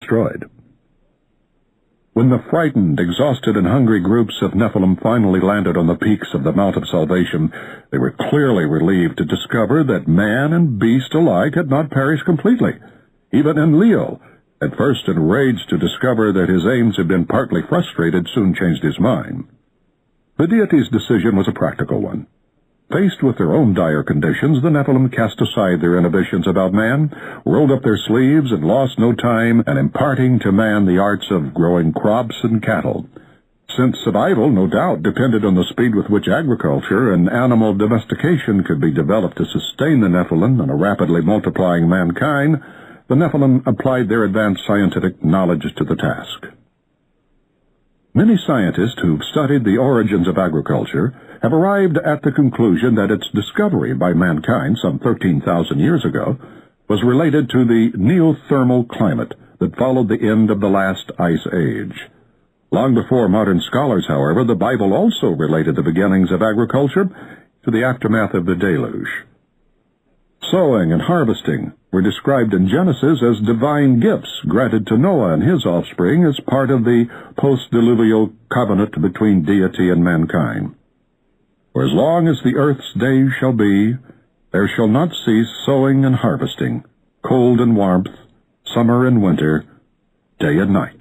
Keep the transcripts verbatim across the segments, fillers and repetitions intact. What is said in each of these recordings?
destroyed. When the frightened, exhausted, and hungry groups of Nephilim finally landed on the peaks of the Mount of Salvation, they were clearly relieved to discover that man and beast alike had not perished completely. Even Enlil, at first enraged to discover that his aims had been partly frustrated, soon changed his mind. The deity's decision was a practical one. Faced with their own dire conditions, the Nephilim cast aside their inhibitions about man, rolled up their sleeves, and lost no time in imparting to man the arts of growing crops and cattle. Since survival, no doubt, depended on the speed with which agriculture and animal domestication could be developed to sustain the Nephilim and a rapidly multiplying mankind, the Nephilim applied their advanced scientific knowledge to the task. Many scientists who've studied the origins of agriculture have arrived at the conclusion that its discovery by mankind some thirteen thousand years ago was related to the neothermal climate that followed the end of the last ice age. Long before modern scholars, however, the Bible also related the beginnings of agriculture to the aftermath of the deluge. Sowing and harvesting were described in Genesis as divine gifts granted to Noah and his offspring as part of the post-diluvial covenant between deity and mankind. For as long as the earth's days shall be, there shall not cease sowing and harvesting, cold and warmth, summer and winter, day and night.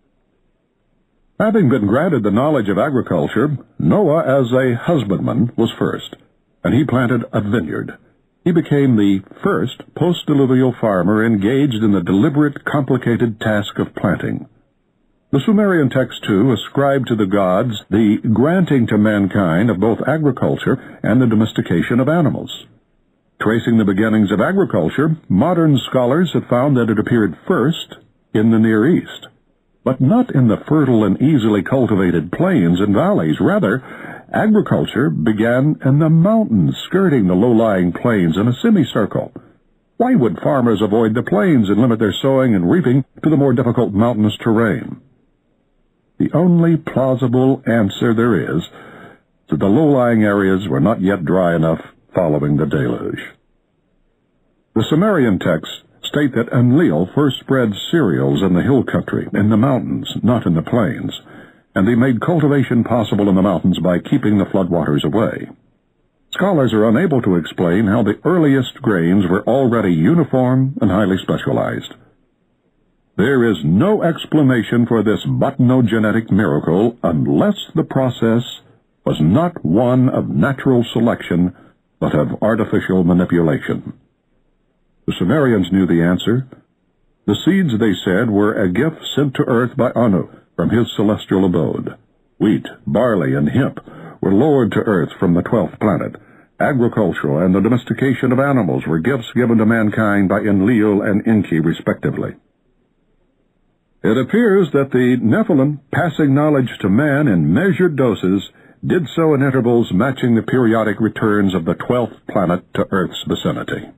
Having been granted the knowledge of agriculture, Noah as a husbandman was first, and he planted a vineyard. He became the first post-diluvial farmer engaged in the deliberate, complicated task of planting. The Sumerian text, too, ascribed to the gods the granting to mankind of both agriculture and the domestication of animals. Tracing the beginnings of agriculture, modern scholars have found that it appeared first in the Near East, but not in the fertile and easily cultivated plains and valleys. Rather, agriculture began in the mountains skirting the low-lying plains in a semicircle. Why would farmers avoid the plains and limit their sowing and reaping to the more difficult mountainous terrain? The only plausible answer there is that the low-lying areas were not yet dry enough following the deluge. The Sumerian texts state that Enlil first spread cereals in the hill country, in the mountains, not in the plains, and he made cultivation possible in the mountains by keeping the floodwaters away. Scholars are unable to explain how the earliest grains were already uniform and highly specialized. There is no explanation for this botanogenetic miracle unless the process was not one of natural selection, but of artificial manipulation. The Sumerians knew the answer. The seeds, they said, were a gift sent to earth by Anu from his celestial abode. Wheat, barley, and hemp were lowered to earth from the twelfth planet. Agricultural and the domestication of animals were gifts given to mankind by Enlil and Enki, respectively. It appears that the Nephilim, passing knowledge to man in measured doses, did so in intervals matching the periodic returns of the twelfth planet to Earth's vicinity.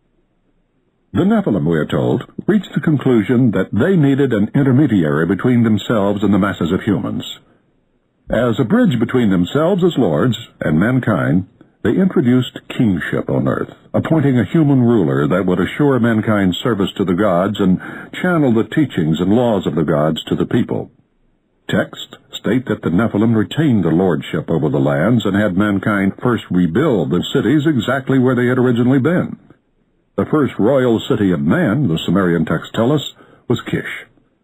The Nephilim, we are told, reached the conclusion that they needed an intermediary between themselves and the masses of humans. As a bridge between themselves as lords and mankind, they introduced kingship on earth, appointing a human ruler that would assure mankind's service to the gods and channel the teachings and laws of the gods to the people. Texts state that the Nephilim retained the lordship over the lands and had mankind first rebuild the cities exactly where they had originally been. The first royal city of man, the Sumerian texts tell us, was Kish.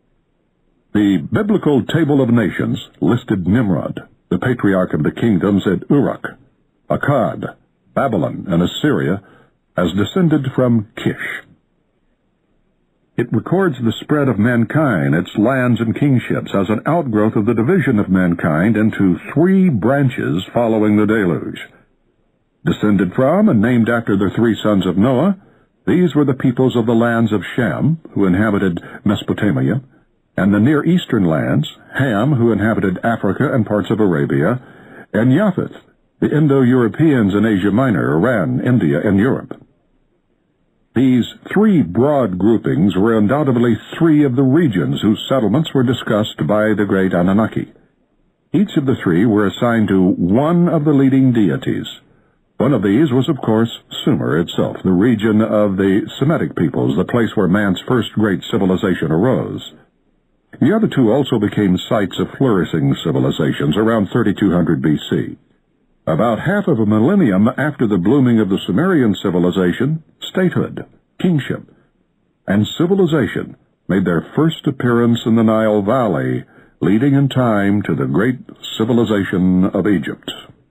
The biblical Table of Nations listed Nimrod, the patriarch of the kingdoms at Uruk, Akkad, Babylon, and Assyria, as descended from Kish. It records the spread of mankind, its lands and kingships, as an outgrowth of the division of mankind into three branches following the deluge. Descended from and named after the three sons of Noah, these were the peoples of the lands of Shem, who inhabited Mesopotamia, and the Near Eastern lands, Ham, who inhabited Africa and parts of Arabia, and Japheth, the Indo-Europeans in Asia Minor, Iran, India, and Europe. These three broad groupings were undoubtedly three of the regions whose settlements were discussed by the great Anunnaki. Each of the three were assigned to one of the leading deities. One of these was, of course, Sumer itself, the region of the Semitic peoples, the place where man's first great civilization arose. The other two also became sites of flourishing civilizations around thirty-two hundred B C. About half of a millennium after the blooming of the Sumerian civilization, statehood, kingship, and civilization made their first appearance in the Nile Valley, leading in time to the great civilization of Egypt.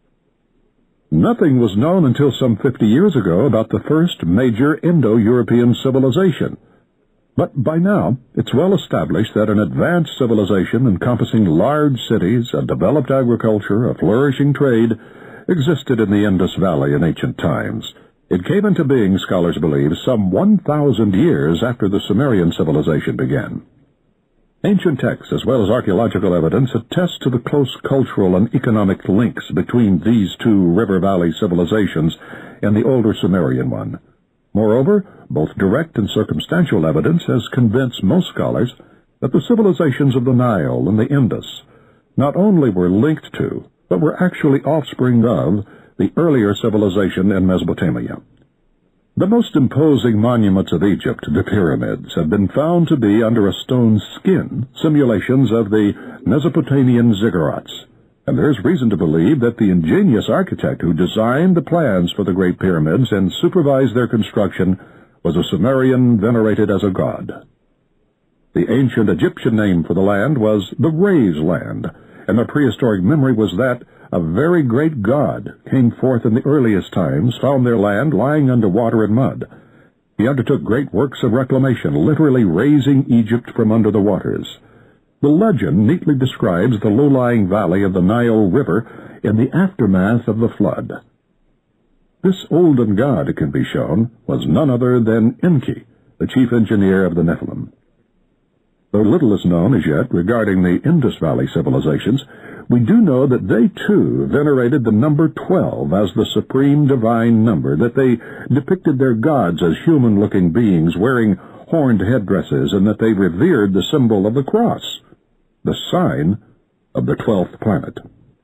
Nothing was known until some fifty years ago about the first major Indo-European civilization. But by now, it's well established that an advanced civilization encompassing large cities, a developed agriculture, a flourishing trade, existed in the Indus Valley in ancient times. It came into being, scholars believe, some one thousand years after the Sumerian civilization began. Ancient texts, as well as archaeological evidence, attest to the close cultural and economic links between these two river valley civilizations and the older Sumerian one. Moreover, both direct and circumstantial evidence has convinced most scholars that the civilizations of the Nile and the Indus not only were linked to, but were actually offspring of, the earlier civilization in Mesopotamia. The most imposing monuments of Egypt, the pyramids, have been found to be under a stone skin simulations of the Mesopotamian ziggurats, and there is reason to believe that the ingenious architect who designed the plans for the Great Pyramids and supervised their construction was a Sumerian venerated as a god. The ancient Egyptian name for the land was the Raised Land, and the prehistoric memory was that a very great god came forth in the earliest times, found their land lying under water and mud. He undertook great works of reclamation, literally raising Egypt from under the waters. The legend neatly describes the low-lying valley of the Nile River in the aftermath of the flood. This olden god, it can be shown, was none other than Enki, the chief engineer of the Nephilim. Though little is known as yet regarding the Indus Valley civilizations, we do know that they too venerated the number twelve as the supreme divine number, that they depicted their gods as human-looking beings wearing horned headdresses, and that they revered the symbol of the cross, the sign of the twelfth planet.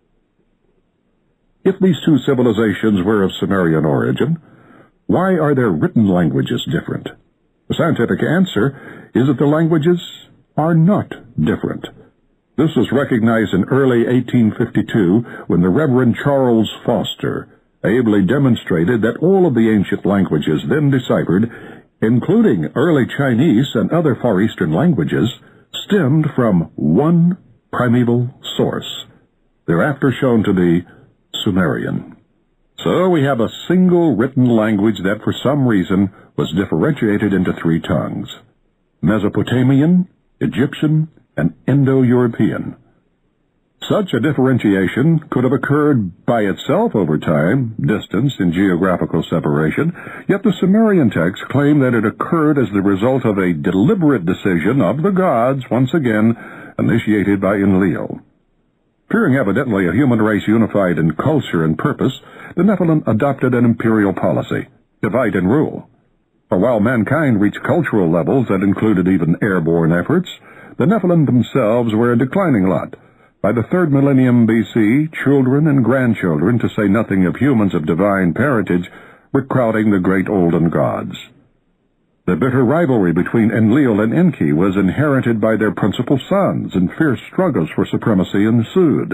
If these two civilizations were of Sumerian origin, why are their written languages different? The scientific answer is that the languages are not different. This was recognized in early eighteen fifty-two when the Reverend Charles Foster ably demonstrated that all of the ancient languages then deciphered, including early Chinese and other Far Eastern languages, stemmed from one primeval source, thereafter shown to be Sumerian. So we have a single written language that for some reason was differentiated into three tongues: Mesopotamian, Egyptian, and Indo-European. Such a differentiation could have occurred by itself over time, distance, and geographical separation, yet the Sumerian texts claim that it occurred as the result of a deliberate decision of the gods, once again initiated by Enlil. Fearing evidently a human race unified in culture and purpose, the Nephilim adopted an imperial policy: divide and rule. For while mankind reached cultural levels that included even airborne efforts, the Nephilim themselves were a declining lot. By the third millennium B C, children and grandchildren, to say nothing of humans of divine parentage, were crowding the great olden gods. The bitter rivalry between Enlil and Enki was inherited by their principal sons, and fierce struggles for supremacy ensued.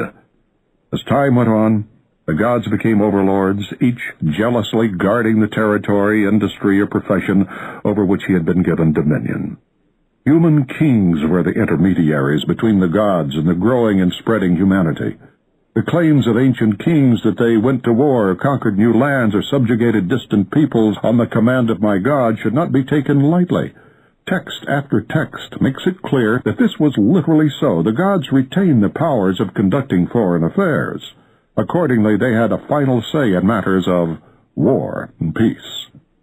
As time went on, the gods became overlords, each jealously guarding the territory, industry, or profession over which he had been given dominion. Human kings were the intermediaries between the gods and the growing and spreading humanity. The claims of ancient kings that they went to war, conquered new lands, or subjugated distant peoples on the command of my God should not be taken lightly. Text after text makes it clear that this was literally so. The gods retained the powers of conducting foreign affairs. Accordingly, they had a final say in matters of war and peace.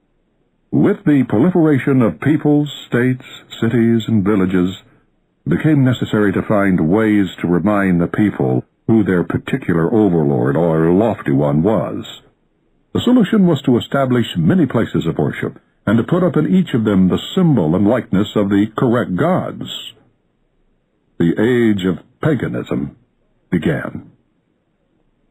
With the proliferation of peoples, states, cities, and villages, it became necessary to find ways to remind the people who their particular overlord or lofty one was. The solution was to establish many places of worship, and to put up in each of them the symbol and likeness of the correct gods. The age of paganism began.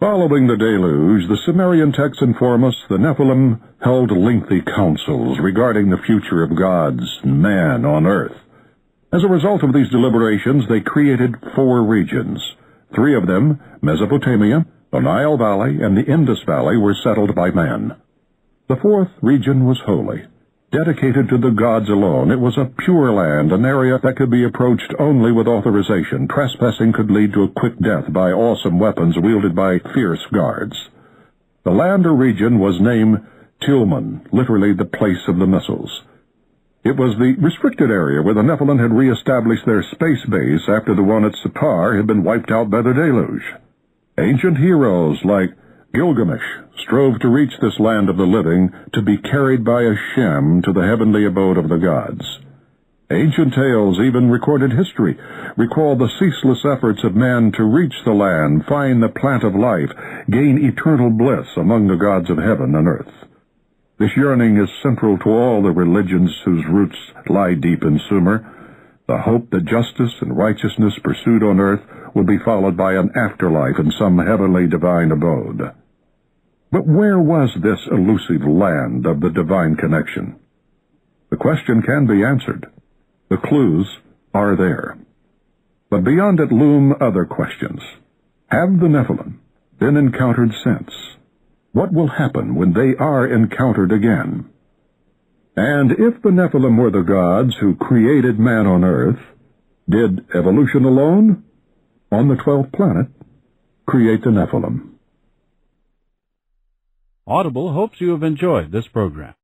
Following the deluge, the Sumerian texts inform us the Nephilim held lengthy councils regarding the future of gods and man on earth. As a result of these deliberations, they created four regions. Three of them, Mesopotamia, the Nile Valley, and the Indus Valley, were settled by man. The fourth region was holy, dedicated to the gods alone. It was a pure land, an area that could be approached only with authorization. Trespassing could lead to a quick death by awesome weapons wielded by fierce guards. The land or region was named Tilman, literally the place of the missiles. It was the restricted area where the Nephilim had re-established their space base after the one at Sippar had been wiped out by the deluge. Ancient heroes like Gilgamesh strove to reach this land of the living, to be carried by a Shem to the heavenly abode of the gods. Ancient tales, even recorded history, recall the ceaseless efforts of man to reach the land, find the plant of life, gain eternal bliss among the gods of heaven and earth. This yearning is central to all the religions whose roots lie deep in Sumer, the hope that justice and righteousness pursued on earth will be followed by an afterlife in some heavenly divine abode. But where was this elusive land of the divine connection? The question can be answered. The clues are there. But beyond it loom other questions. Have the Nephilim been encountered since? What will happen when they are encountered again? And if the Nephilim were the gods who created man on earth, did evolution alone, on the twelfth planet, create the Nephilim? Audible hopes you have enjoyed this program.